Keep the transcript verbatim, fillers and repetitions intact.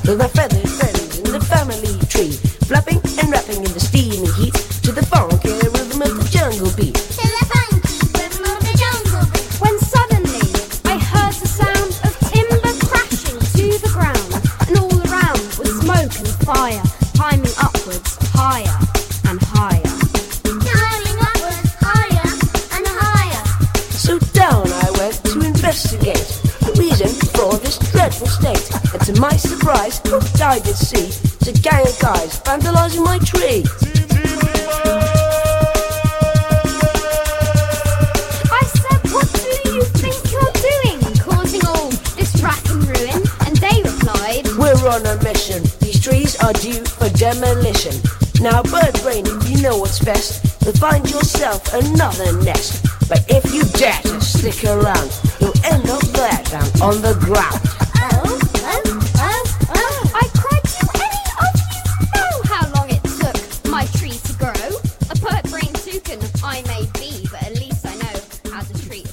with my feathered friends in the family tree, flapping and rapping in the steamy heat to the funky rhythm of the jungle beat. To the funky rhythm of the jungle beat. When suddenly I heard the sound of timber crashing to the ground, and all around was smoke and fire, climbing upwards higher and higher. Climbing upwards higher and higher. So down I went to investigate the reason for this dreadful state, and to my surprise, what I did see was a gang of guys vandalising my tree. I said, what do you think you're doing, causing all this wrack and ruin? And they replied, We're on a mission, these trees are due for demolition. Now bird brain, if you know what's best, you'll find yourself another nest. But if you dare to stick around, you'll end up there down on the ground. Oh, oh, oh, oh. I cried, do any of you know how long it took my tree to grow? A bird brain toucan I may be, but at least I know how to treat